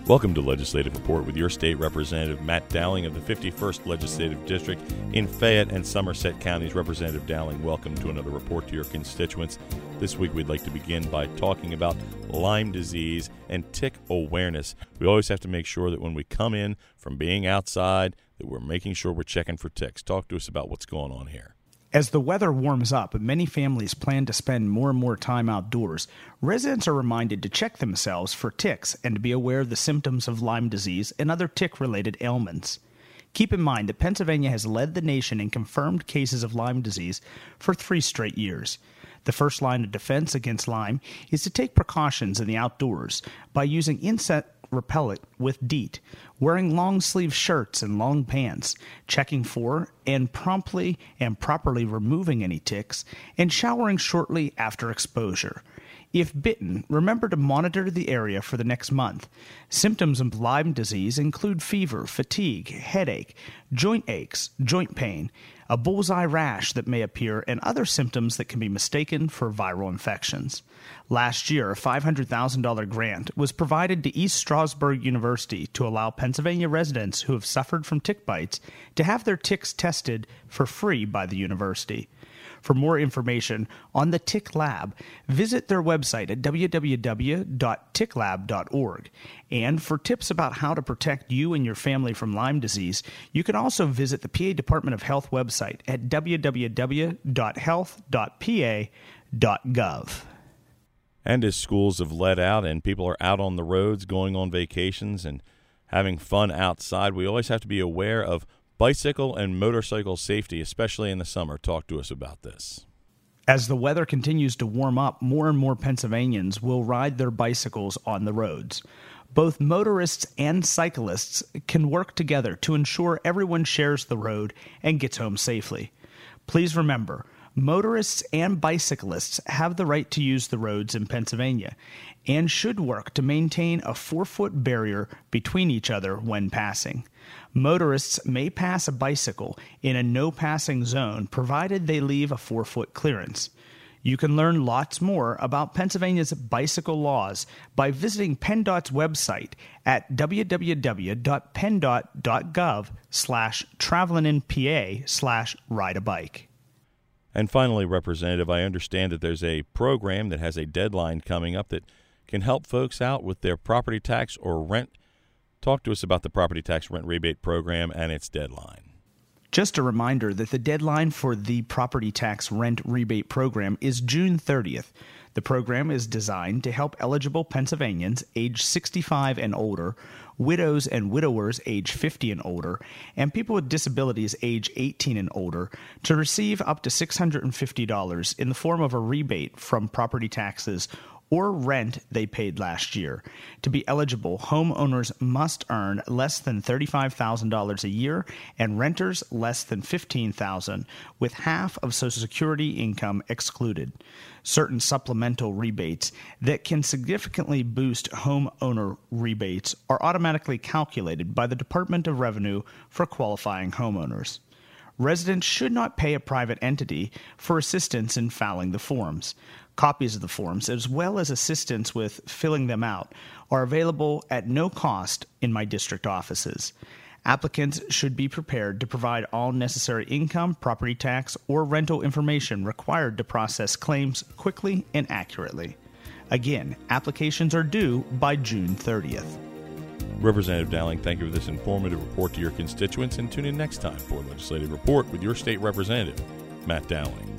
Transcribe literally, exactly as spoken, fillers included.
Welcome to Legislative Report with your state representative, Matt Dowling of the fifty-first Legislative District in Fayette and Somerset Counties. Representative Dowling, welcome to another report to your constituents. This week we'd like to begin by talking about Lyme disease and tick awareness. We always have to make sure that when we come in from being outside that we're making sure we're checking for ticks. Talk to us about what's going on here. As the weather warms up and many families plan to spend more and more time outdoors, residents are reminded to check themselves for ticks and to be aware of the symptoms of Lyme disease and other tick-related ailments. Keep in mind that Pennsylvania has led the nation in confirmed cases of Lyme disease for three straight years. The first line of defense against Lyme is to take precautions in the outdoors by using insect repellent with DEET, wearing long-sleeve shirts and long pants, checking for and promptly and properly removing any ticks, and showering shortly after exposure. If bitten, remember to monitor the area for the next month. Symptoms of Lyme disease include fever, fatigue, headache, joint aches, joint pain, a bullseye rash that may appear, and other symptoms that can be mistaken for viral infections. Last year, a five hundred thousand dollars grant was provided to East Stroudsburg University to allow Pennsylvania residents who have suffered from tick bites to have their ticks tested for free by the university. For more information on the Tick Lab, visit their website at w w w dot tick lab dot org. And for tips about how to protect you and your family from Lyme disease, you can also visit the P A Department of Health website at w w w dot health dot p a dot gov. And as schools have let out and people are out on the roads going on vacations and having fun outside, we always have to be aware of bicycle and motorcycle safety, especially in the summer. Talk to us about this. As the weather continues to warm up, more and more Pennsylvanians will ride their bicycles on the roads. Both motorists and cyclists can work together to ensure everyone shares the road and gets home safely. Please remember, motorists and bicyclists have the right to use the roads in Pennsylvania and should work to maintain a four-foot barrier between each other when passing. Motorists may pass a bicycle in a no-passing zone provided they leave a four-foot clearance. You can learn lots more about Pennsylvania's bicycle laws by visiting PennDOT's website at w w w dot penn dot dot gov slash travelinginpa slash ride a bike. And finally, Representative, I understand that there's a program that has a deadline coming up that can help folks out with their property tax or rent. Talk to us about the property tax rent rebate program and its deadline. Just a reminder that the deadline for the property tax rent rebate program is June thirtieth. The program is designed to help eligible Pennsylvanians age sixty-five and older, widows and widowers age fifty and older, and people with disabilities age eighteen and older to receive up to six hundred fifty dollars in the form of a rebate from property taxes or rent they paid last year. To be eligible, homeowners must earn less than thirty-five thousand dollars a year and renters less than fifteen thousand dollars, with half of Social Security income excluded. Certain supplemental rebates that can significantly boost homeowner rebates are automatically calculated by the Department of Revenue for qualifying homeowners. Residents should not pay a private entity for assistance in filing the forms. Copies of the forms, as well as assistance with filling them out, are available at no cost in my district offices. Applicants should be prepared to provide all necessary income, property tax, or rental information required to process claims quickly and accurately. Again, applications are due by June thirtieth. Representative Dowling, thank you for this informative report to your constituents, and tune in next time for a Legislative Report with your state representative, Matt Dowling.